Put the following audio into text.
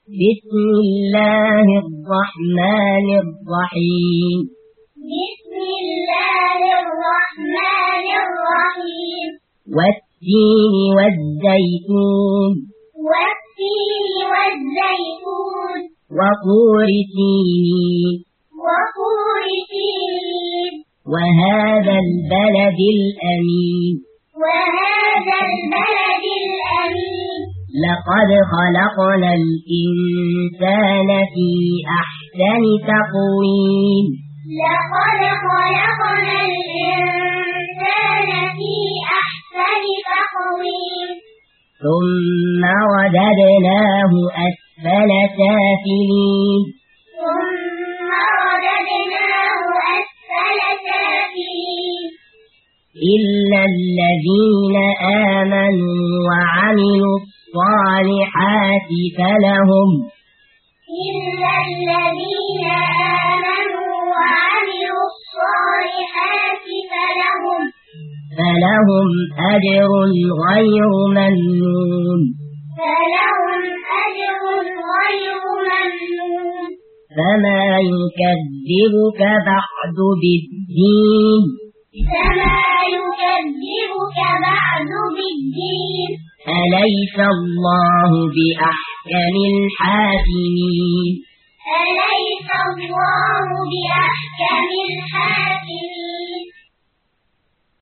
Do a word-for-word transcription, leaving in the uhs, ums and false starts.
بسم الله الرحمن الرحيم. بسم الله الرحمن الرحيم. والتين والزيتون. والتين والزيتون. وطور سينين. وطور سينين. وهذا البلد الأمين. وهذا البلد الأمين. لقد خلقنا الإنسان في أحسن تقويم. لقد خلقنا الإنسان في أحسن تقويم. ثم رددناه أسفل سافلين. ثم رددناه أسفل سافلين. إلا الذين آمنوا وعملوا الصالحات فلهم إلا الذين آمنوا وعملوا الصالحات فلهم فلهم أجر غير ممنون. فلهم أجر غير ممنون. فما يكذبك بعد بالدين. فما يكذبك بعد بالدين. أليس الله بأحكم الحاكمين. أليس الله بأحكم الحاكمين.